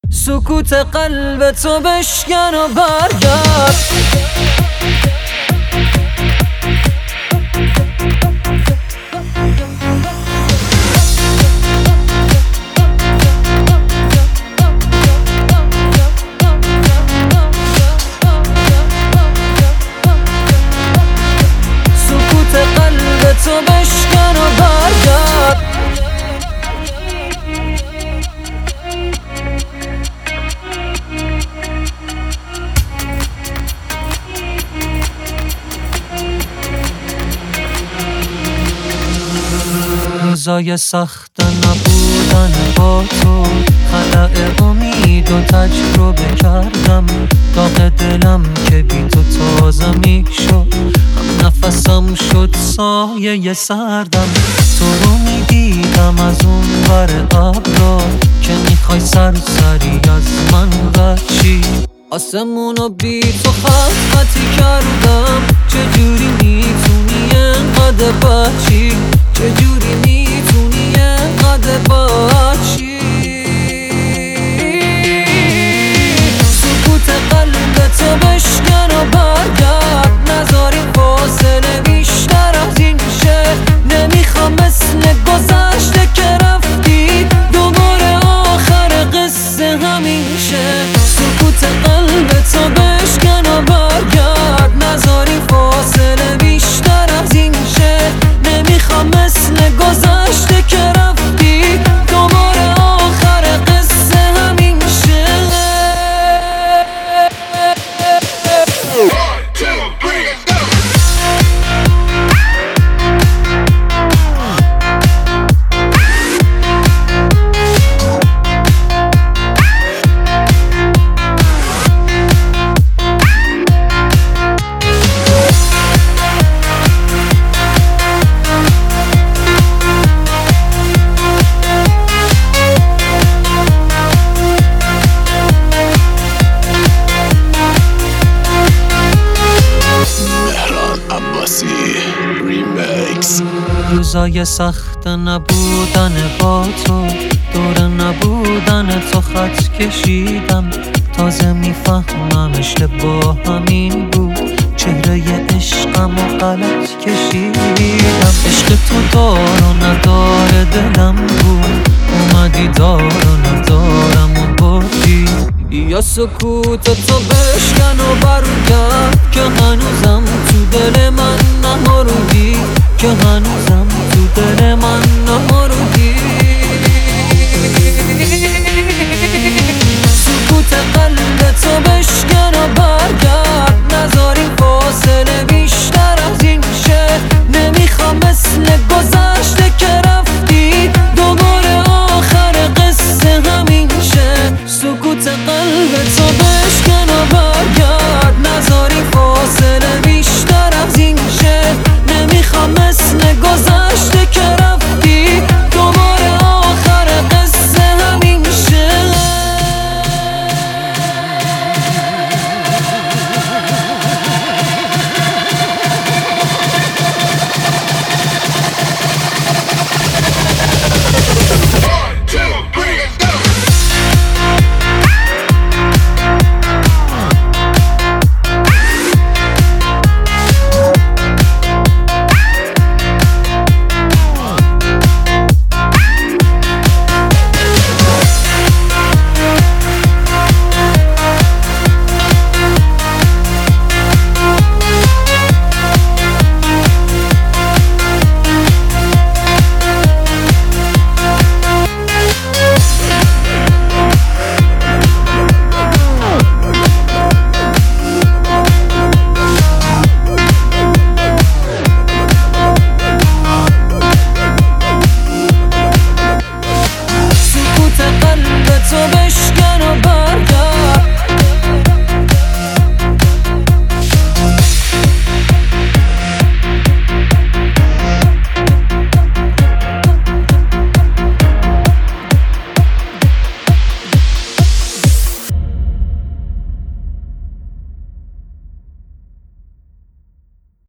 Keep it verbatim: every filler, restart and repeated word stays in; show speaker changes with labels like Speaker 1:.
Speaker 1: سکوت قلب تو بشکن و برگرد. سکوت قلب تو بشکن و برگرد. روزای سخت نبودن با تو، خلأ امید و تجربه کردم. داغ دلم که بی تو تازه می شد، هم نفسم شد سایه سردم. تو رو می دیدم از اون ور ابرا، که میخوای سرسری از من بچی. آسمونو بی تو خط خطی کردم. چجوری میتونی انقدر بچی؟ چجوری میتونی انقدر بچی؟ سکوت قلب تو بشکن و برگرد. نذاری فاصله بیشتر از این شه. نمیخوام مثل گذشته که رفتی دوباره آخر قصه همین شه. سکوت قلب تو بشکن و برگرد. نذاری فاصله بیشتر از این شه. نمیخوام مثل گذشته که رفتی دوباره آخر قصه همین شه. روزای سخت نبودن با تو، دور نبودن تو خط کشیدم. تازه میفهمم اشتباه همین بود، چهره عشقم و غلط کشیدم. عشق تو دار و ندار دلم بود، اومدی دار و ندارم و بردی. یا سکوت تو بشکن و برگرد، که هنوزم تو دل من نمردی. که هنوزم تو دل من نمردی.